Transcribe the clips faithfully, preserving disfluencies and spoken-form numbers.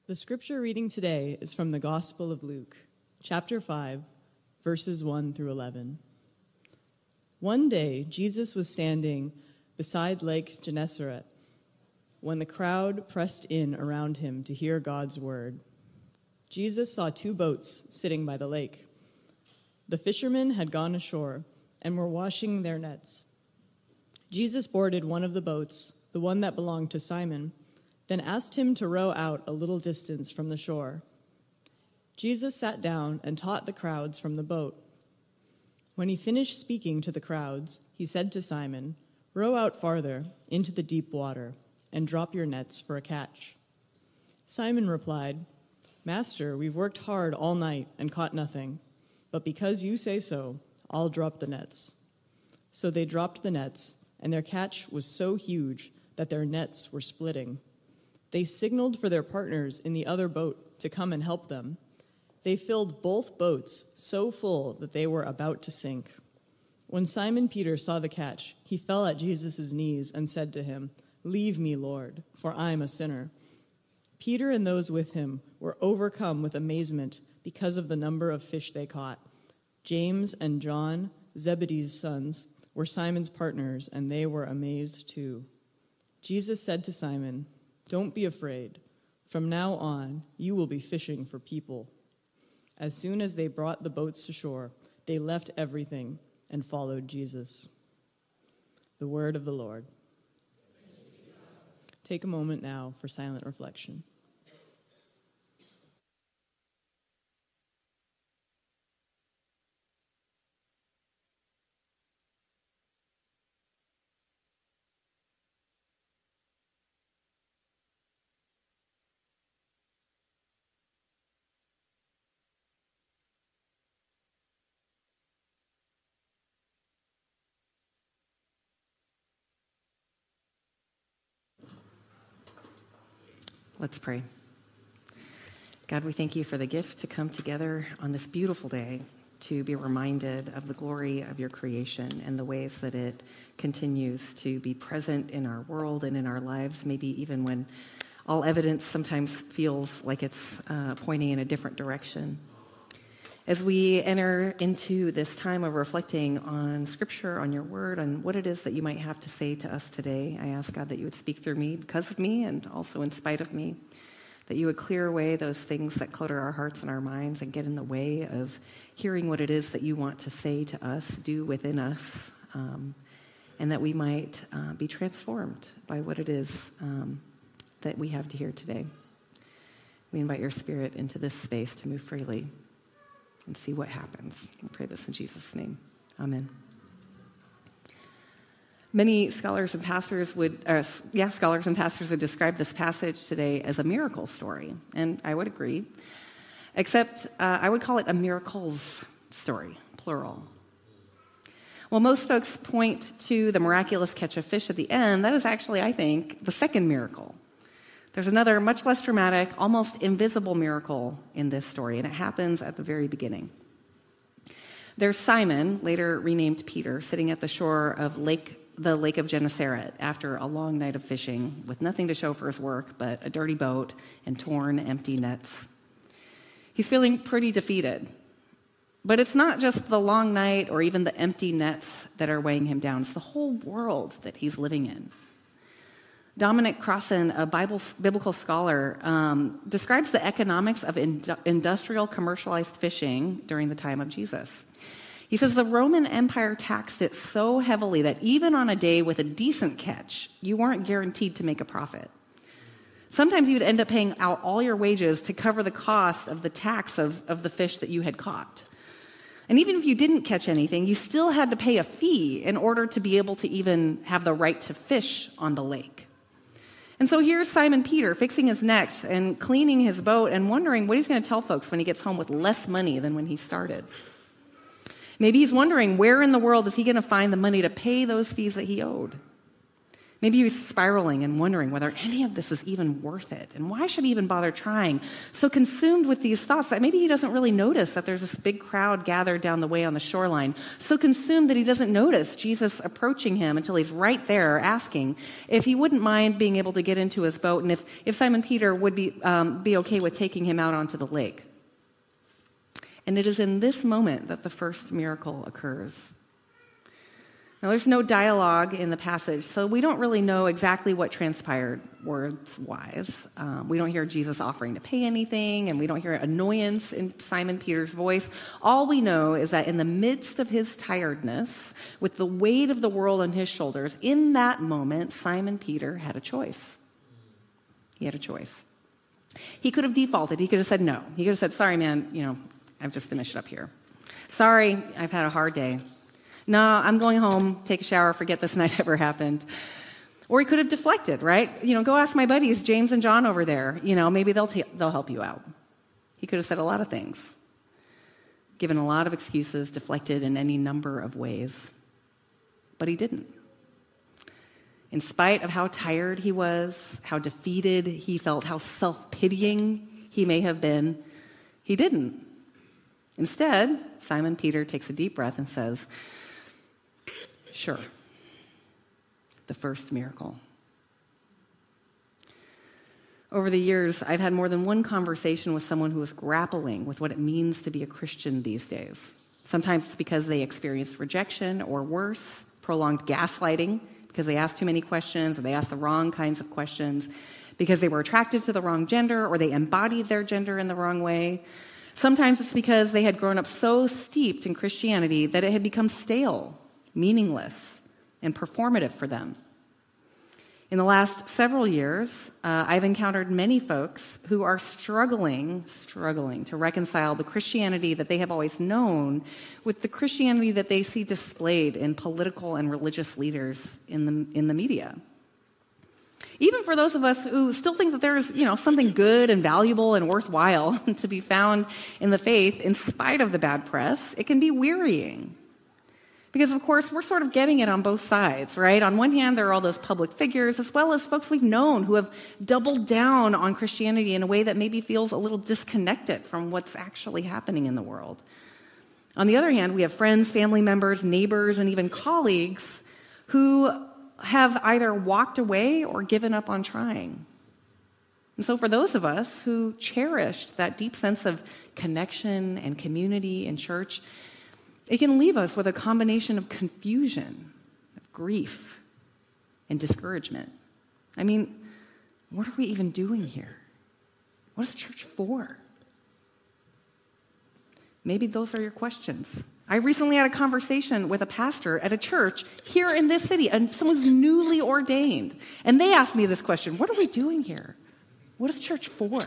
The scripture reading today is from the Gospel of Luke, chapter five, verses one through eleven. One day, Jesus was standing beside Lake Gennesaret when the crowd pressed in around him to hear God's word. Jesus saw two boats sitting by the lake. The fishermen had gone ashore and were washing their nets. Jesus boarded one of the boats, the one that belonged to Simon, then asked him to row out a little distance from the shore. Jesus sat down and taught the crowds from the boat. When he finished speaking to the crowds, he said to Simon, "Row out farther into the deep water and drop your nets for a catch." Simon replied, "Master, we've worked hard all night and caught nothing, but because you say so, I'll drop the nets." So they dropped the nets, and their catch was so huge that their nets were splitting. They signaled for their partners in the other boat to come and help them. They filled both boats so full that they were about to sink. When Simon Peter saw the catch, he fell at Jesus' knees and said to him, "Leave me, Lord, for I'm a sinner." Peter and those with him were overcome with amazement because of the number of fish they caught. James and John, Zebedee's sons, were Simon's partners, and they were amazed too. Jesus said to Simon, "Don't be afraid. From now on, you will be fishing for people." As soon as they brought the boats to shore, they left everything and followed Jesus. The word of the Lord. Take a moment now for silent reflection. Let's pray. God, we thank you for the gift to come together on this beautiful day to be reminded of the glory of your creation and the ways that it continues to be present in our world and in our lives, maybe even when all evidence sometimes feels like it's uh, pointing in a different direction. As we enter into this time of reflecting on Scripture, on your word, on what it is that you might have to say to us today, I ask, God, that you would speak through me because of me and also in spite of me, that you would clear away those things that clutter our hearts and our minds and get in the way of hearing what it is that you want to say to us, do within us, um, and that we might uh, be transformed by what it is um, that we have to hear today. We invite your Spirit into this space to move freely and see what happens. We pray this in Jesus' name. Amen. Many scholars and pastors would, uh, yeah, scholars and pastors would describe this passage today as a miracle story, and I would agree, except uh, I would call it a miracles story, plural. While most folks point to the miraculous catch of fish at the end, that is actually, I think, the second miracle. There's another much less dramatic, almost invisible miracle in this story, and it happens at the very beginning. There's Simon, later renamed Peter, sitting at the shore of Lake, the Lake of Gennesaret after a long night of fishing with nothing to show for his work but a dirty boat and torn, empty nets. He's feeling pretty defeated. But it's not just the long night or even the empty nets that are weighing him down. It's the whole world that he's living in. Dominic Crossan, a Bible, biblical scholar, um, describes the economics of ind- industrial commercialized fishing during the time of Jesus. He says the Roman Empire taxed it so heavily that even on a day with a decent catch, you weren't guaranteed to make a profit. Sometimes you'd end up paying out all your wages to cover the cost of the tax of, of the fish that you had caught. And even if you didn't catch anything, you still had to pay a fee in order to be able to even have the right to fish on the lake. And so here's Simon Peter fixing his nets and cleaning his boat and wondering what he's going to tell folks when he gets home with less money than when he started. Maybe he's wondering where in the world is he going to find the money to pay those fees that he owed. Maybe he's spiraling and wondering whether any of this is even worth it, and why should he even bother trying? So consumed with these thoughts that maybe he doesn't really notice that there's this big crowd gathered down the way on the shoreline. So consumed that he doesn't notice Jesus approaching him until he's right there asking if he wouldn't mind being able to get into his boat, and if, if Simon Peter would be, um, be okay with taking him out onto the lake. And it is in this moment that the first miracle occurs. Now, there's no dialogue in the passage, so we don't really know exactly what transpired words-wise. Um, we don't hear Jesus offering to pay anything, and we don't hear annoyance in Simon Peter's voice. All we know is that in the midst of his tiredness, with the weight of the world on his shoulders, in that moment, Simon Peter had a choice. He had a choice. He could have defaulted. He could have said no. He could have said, sorry, man, you know, I've just finished up here. Sorry, I've had a hard day. No, I'm going home, take a shower, forget this night ever happened. Or he could have deflected, right? You know, go ask my buddies, James and John over there. You know, maybe they'll, t- they'll help you out. He could have said a lot of things, given a lot of excuses, deflected in any number of ways. But he didn't. In spite of how tired he was, how defeated he felt, how self-pitying he may have been, he didn't. Instead, Simon Peter takes a deep breath and says, sure. The first miracle. Over the years, I've had more than one conversation with someone who is grappling with what it means to be a Christian these days. Sometimes it's because they experienced rejection, or worse, prolonged gaslighting, because they asked too many questions, or they asked the wrong kinds of questions, because they were attracted to the wrong gender, or they embodied their gender in the wrong way. Sometimes it's because they had grown up so steeped in Christianity that it had become stale, meaningless, and performative for them. In the last several years, uh, I've encountered many folks who are struggling, struggling to reconcile the Christianity that they have always known with the Christianity that they see displayed in political and religious leaders in the, in the media. Even for those of us who still think that there's, you know, something good and valuable and worthwhile to be found in the faith, in spite of the bad press, it can be wearying. Because, of course, we're sort of getting it on both sides, right? On one hand, there are all those public figures, as well as folks we've known who have doubled down on Christianity in a way that maybe feels a little disconnected from what's actually happening in the world. On the other hand, we have friends, family members, neighbors, and even colleagues who have either walked away or given up on trying. And so for those of us who cherished that deep sense of connection and community in church, it can leave us with a combination of confusion, of grief, and discouragement. I mean, what are we even doing here? What is church for? Maybe those are your questions. I recently had a conversation with a pastor at a church here in this city, and someone's newly ordained. And they asked me this question: what are we doing here? What is church for?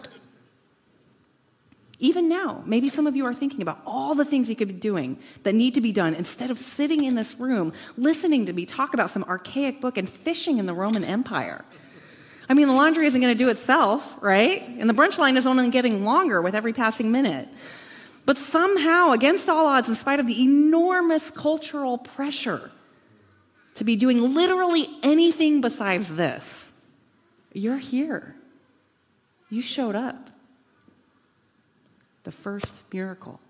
Even now, maybe some of you are thinking about all the things you could be doing that need to be done instead of sitting in this room, listening to me talk about some archaic book and fishing in the Roman Empire. I mean, the laundry isn't going to do itself, right? And the brunch line is only getting longer with every passing minute. But somehow, against all odds, in spite of the enormous cultural pressure to be doing literally anything besides this, you're here. You showed up. The first miracle.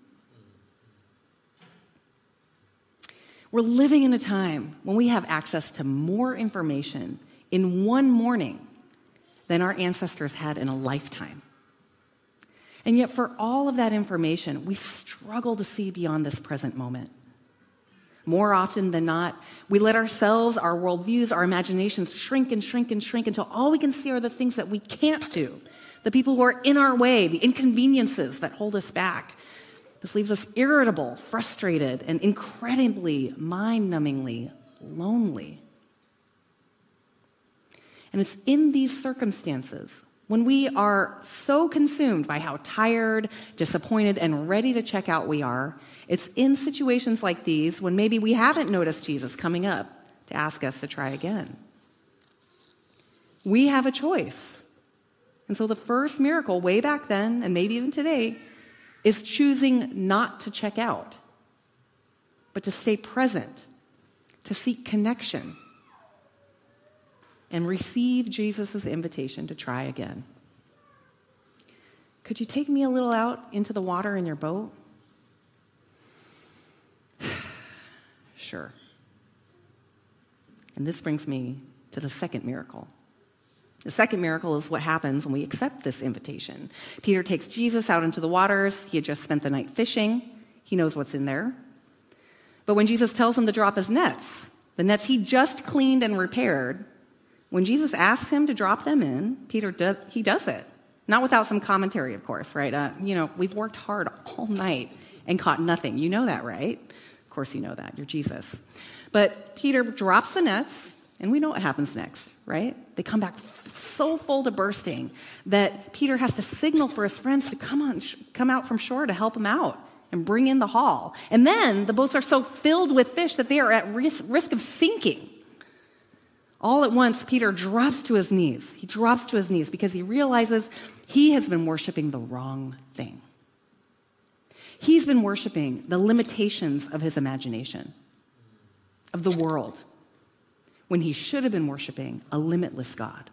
We're living in a time when we have access to more information in one morning than our ancestors had in a lifetime. And yet, for all of that information, we struggle to see beyond this present moment. More often than not, we let ourselves, our worldviews, our imaginations shrink and shrink and shrink until all we can see are the things that we can't do, the people who are in our way, the inconveniences that hold us back. This leaves us irritable, frustrated, and incredibly, mind-numbingly lonely. And it's in these circumstances, when we are so consumed by how tired, disappointed, and ready to check out we are, it's in situations like these when maybe we haven't noticed Jesus coming up to ask us to try again. We have a choice. And so the first miracle way back then, and maybe even today, is choosing not to check out, but to stay present, to seek connection. and receive Jesus' invitation to try again. Could you take me a little out into the water in your boat? Sure. And this brings me to the second miracle. The second miracle is what happens when we accept this invitation. Peter takes Jesus out into the waters. He had just spent the night fishing. He knows what's in there. But when Jesus tells him to drop his nets, the nets he just cleaned and repaired, when Jesus asks him to drop them in, Peter does, he does it. Not without some commentary, of course, right? Uh, you know, we've worked hard all night and caught nothing. You know that, right? Of course you know that. You're Jesus. But Peter drops the nets, and we know what happens next, right? They come back so full to bursting that Peter has to signal for his friends to come on, come out from shore to help him out and bring in the haul. And then the boats are so filled with fish that they are at risk, risk of sinking. All at once, Peter drops to his knees. He drops to his knees because he realizes he has been worshiping the wrong thing. He's been worshiping the limitations of his imagination, of the world, when he should have been worshiping a limitless God.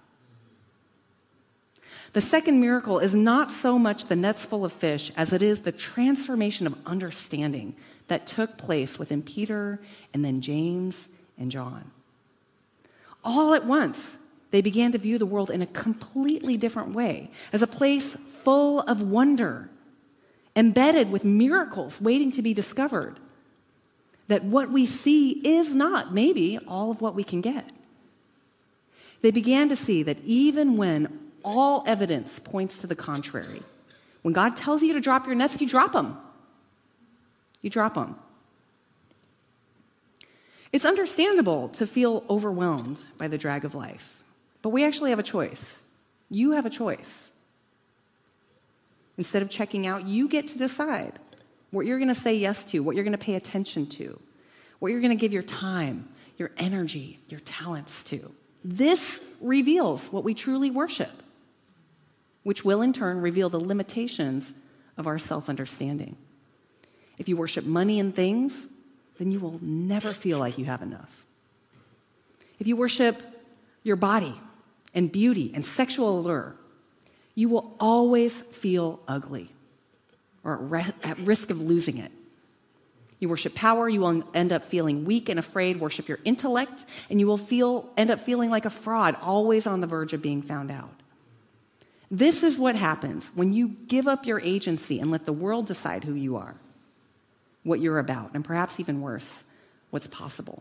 The second miracle is not so much the nets full of fish as it is the transformation of understanding that took place within Peter and then James and John. All at once, they began to view the world in a completely different way, as a place full of wonder, embedded with miracles waiting to be discovered. That what we see is not maybe all of what we can get. They began to see that even when all evidence points to the contrary, when God tells you to drop your nets, you drop them. You drop them. It's understandable to feel overwhelmed by the drag of life, but we actually have a choice. You have a choice. Instead of checking out, you get to decide what you're going to say yes to, what you're going to pay attention to, what you're going to give your time, your energy, your talents to. This reveals what we truly worship, which will in turn reveal the limitations of our self-understanding. If you worship money and things, then you will never feel like you have enough. If you worship your body and beauty and sexual allure, you will always feel ugly or at, re- at risk of losing it. You worship power, you will end up feeling weak and afraid. Worship your intellect, and you will feel end up feeling like a fraud, always on the verge of being found out. This is what happens when you give up your agency and let the world decide who you are, what you're about, and perhaps even worse, what's possible.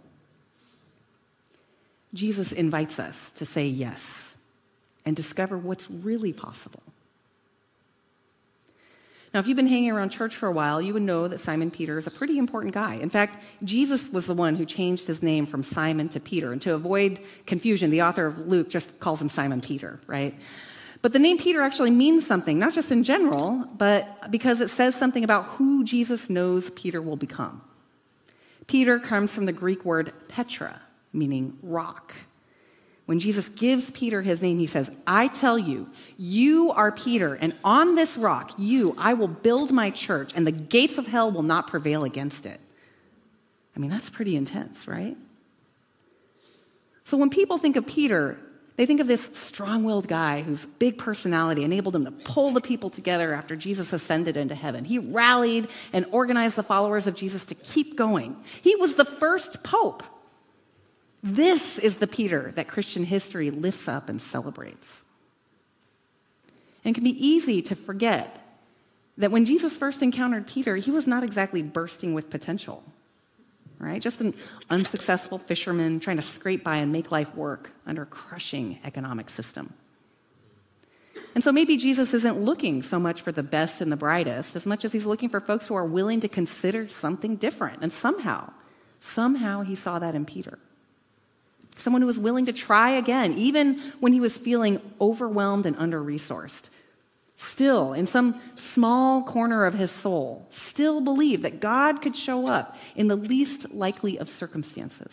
Jesus invites us to say yes and discover what's really possible. Now, if you've been hanging around church for a while, you would know that Simon Peter is a pretty important guy. In fact, Jesus was the one who changed his name from Simon to Peter. And to avoid confusion, the author of Luke just calls him Simon Peter, right? But the name Peter actually means something, not just in general, but because it says something about who Jesus knows Peter will become. Peter comes from the Greek word Petra, meaning rock. When Jesus gives Peter his name, he says, I tell you, you are Peter, and on this rock, you, I will build my church, and the gates of hell will not prevail against it. I mean, that's pretty intense, right? So when people think of Peter, they think of this strong-willed guy whose big personality enabled him to pull the people together after Jesus ascended into heaven. He rallied and organized the followers of Jesus to keep going. He was the first pope. This is the Peter that Christian history lifts up and celebrates. And it can be easy to forget that when Jesus first encountered Peter, he was not exactly bursting with potential, right? Just an unsuccessful fisherman trying to scrape by and make life work under a crushing economic system. And so maybe Jesus isn't looking so much for the best and the brightest as much as he's looking for folks who are willing to consider something different. And somehow, somehow he saw that in Peter. Someone who was willing to try again, even when he was feeling overwhelmed and under-resourced. Still, in some small corner of his soul, still believed that God could show up in the least likely of circumstances.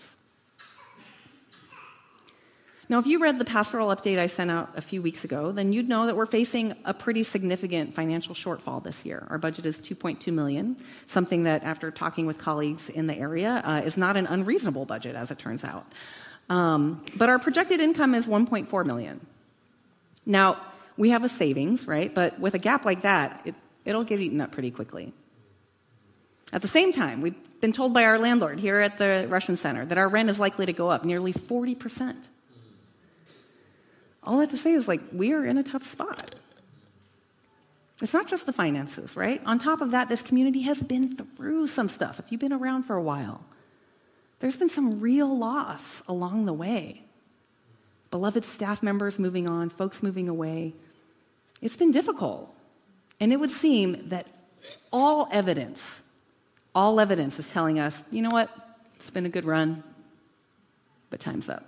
Now, if you read the pastoral update I sent out a few weeks ago, then you'd know that we're facing a pretty significant financial shortfall this year. Our budget is two point two million dollars, something that, after talking with colleagues in the area, uh, is not an unreasonable budget, as it turns out. Um, but our projected income is one point four million dollars. Now, we have a savings, right? But with a gap like that, it, it'll get eaten up pretty quickly. At the same time, we've been told by our landlord here at the Russian Center that our rent is likely to go up nearly forty percent. All I have to say is, like, we are in a tough spot. It's not just the finances, right? On top of that, this community has been through some stuff. If you've been around for a while, there's been some real loss along the way. Beloved staff members moving on, folks moving away. It's been difficult. And it would seem that all evidence, all evidence is telling us, you know what? It's been a good run, but time's up.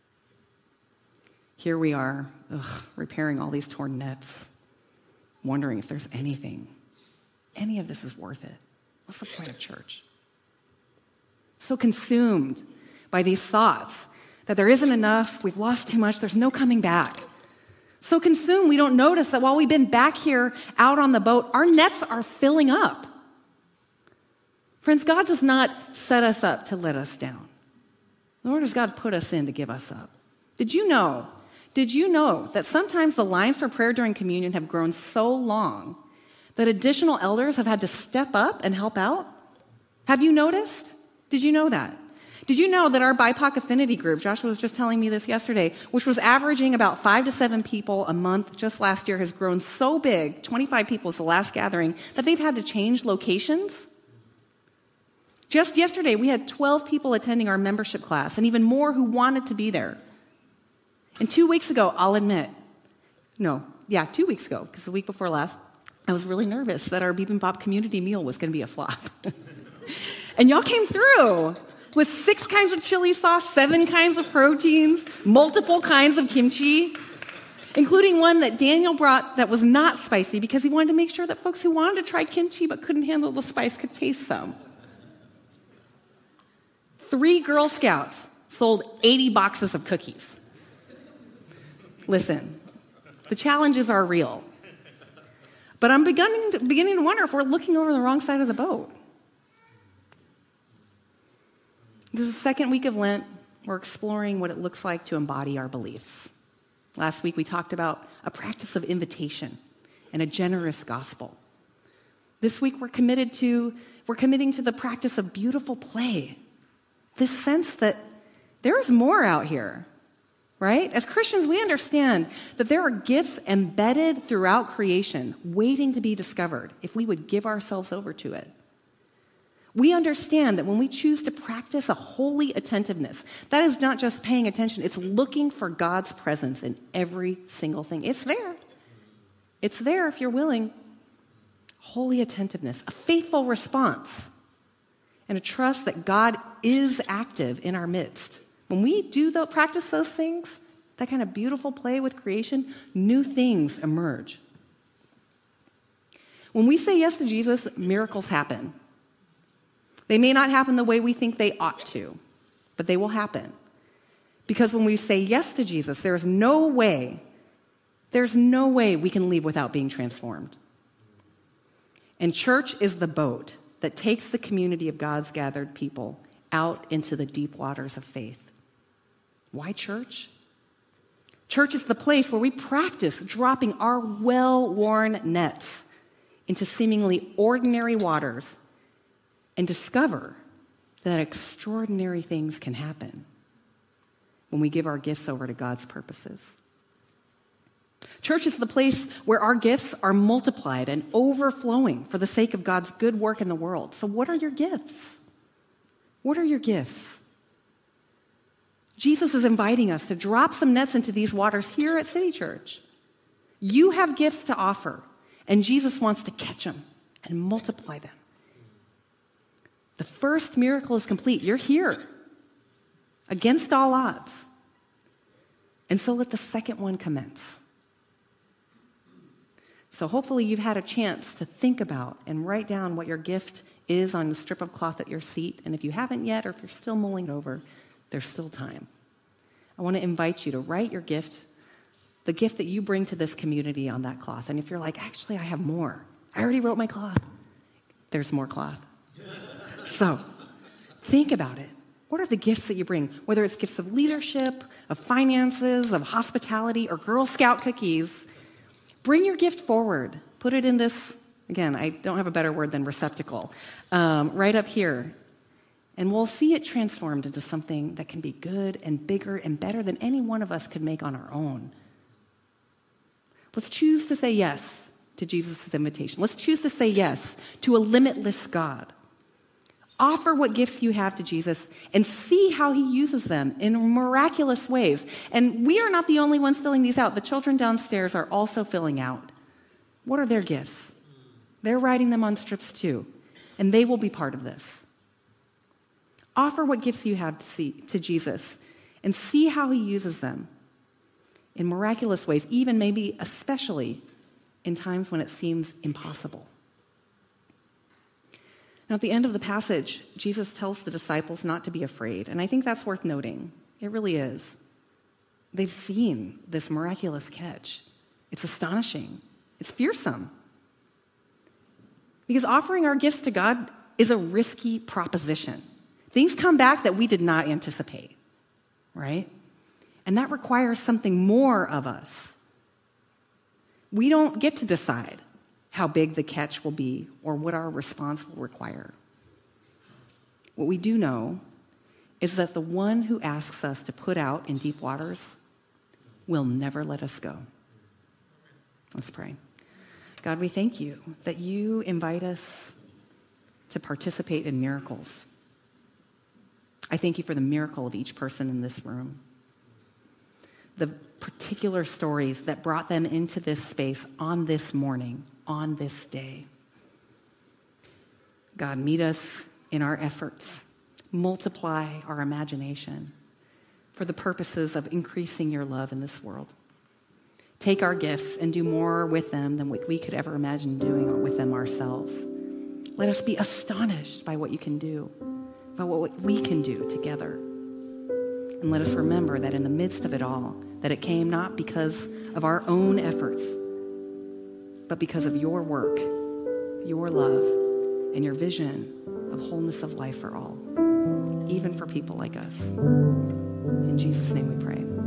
Here we are, ugh, repairing all these torn nets, wondering if there's anything, any of this is worth it. What's the point of church? So consumed by these thoughts that there isn't enough, we've lost too much, there's no coming back. So consumed, we don't notice that while we've been back here out on the boat, our nets are filling up. Friends, God does not set us up to let us down, nor does God put us in to give us up. Did you know, did you know that sometimes the lines for prayer during communion have grown so long that additional elders have had to step up and help out? Have you noticed? Did you know that? Did you know that our B I P O C affinity group, Joshua was just telling me this yesterday, which was averaging about five to seven people a month just last year, has grown so big, twenty-five people is the last gathering, that they've had to change locations? Just yesterday, we had twelve people attending our membership class and even more who wanted to be there. And two weeks ago, I'll admit, no, yeah, two weeks ago, because the week before last, I was really nervous that our Bibimbap community meal was going to be a flop. And y'all came through with six kinds of chili sauce, seven kinds of proteins, multiple kinds of kimchi, including one that Daniel brought that was not spicy because he wanted to make sure that folks who wanted to try kimchi but couldn't handle the spice could taste some. Three Girl Scouts sold eighty boxes of cookies. Listen, the challenges are real. But I'm beginning to, beginning to wonder if we're looking over the wrong side of the boat. This is the second week of Lent. We're exploring what it looks like to embody our beliefs. Last week we talked about a practice of invitation and a generous gospel. This week we're committed to, we're committing to the practice of beautiful play. This sense that there is more out here, right? As Christians, we understand that there are gifts embedded throughout creation waiting to be discovered if we would give ourselves over to it. We understand that when we choose to practice a holy attentiveness, that is not just paying attention, it's looking for God's presence in every single thing. It's there. It's there if you're willing. Holy attentiveness, a faithful response, and a trust that God is active in our midst. When we do the, practice those things, that kind of beautiful play with creation, new things emerge. When we say yes to Jesus, miracles happen. They may not happen the way we think they ought to, but they will happen. Because when we say yes to Jesus, there's no way, there's no way we can leave without being transformed. And church is the boat that takes the community of God's gathered people out into the deep waters of faith. Why church? Church is the place where we practice dropping our well-worn nets into seemingly ordinary waters and discover that extraordinary things can happen when we give our gifts over to God's purposes. Church is the place where our gifts are multiplied and overflowing for the sake of God's good work in the world. So what are your gifts? What are your gifts? Jesus is inviting us to drop some nets into these waters here at City Church. You have gifts to offer, and Jesus wants to catch them and multiply them. The first miracle is complete. You're here against all odds. And so let the second one commence. So hopefully you've had a chance to think about and write down what your gift is on the strip of cloth at your seat. And if you haven't yet, or if you're still mulling over, there's still time. I want to invite you to write your gift, the gift that you bring to this community on that cloth. And if you're like, actually, I have more. I already wrote my cloth. There's more cloth. So think about it. What are the gifts that you bring? Whether it's gifts of leadership, of finances, of hospitality, or Girl Scout cookies, bring your gift forward. Put it in this, again, I don't have a better word than receptacle, um, right up here. And we'll see it transformed into something that can be good and bigger and better than any one of us could make on our own. Let's choose to say yes to Jesus' invitation. Let's choose to say yes to a limitless God. Offer what gifts you have to Jesus and see how he uses them in miraculous ways. And we are not the only ones filling these out. The children downstairs are also filling out. What are their gifts? They're writing them on strips too, and they will be part of this. Offer what gifts you have to see to Jesus and see how he uses them in miraculous ways, even maybe especially in times when it seems impossible. Now, at the end of the passage, Jesus tells the disciples not to be afraid, and I think that's worth noting. It really is. They've seen this miraculous catch. It's astonishing. It's fearsome. Because offering our gifts to God is a risky proposition. Things come back that we did not anticipate, right? And that requires something more of us. We don't get to decide how big the catch will be or what our response will require. What we do know is that the one who asks us to put out in deep waters will never let us go. Let's pray. God, we thank you that you invite us to participate in miracles. I thank you for the miracle of each person in this room. The particular stories that brought them into this space on this morning, on this day. God, meet us in our efforts. Multiply our imagination for the purposes of increasing your love in this world. Take our gifts and do more with them than we could ever imagine doing with them ourselves. Let us be astonished by what you can do, by what we can do together. And let us remember that in the midst of it all, that it came not because of our own efforts, but because of your work, your love, and your vision of wholeness of life for all, even for people like us. In Jesus' name we pray.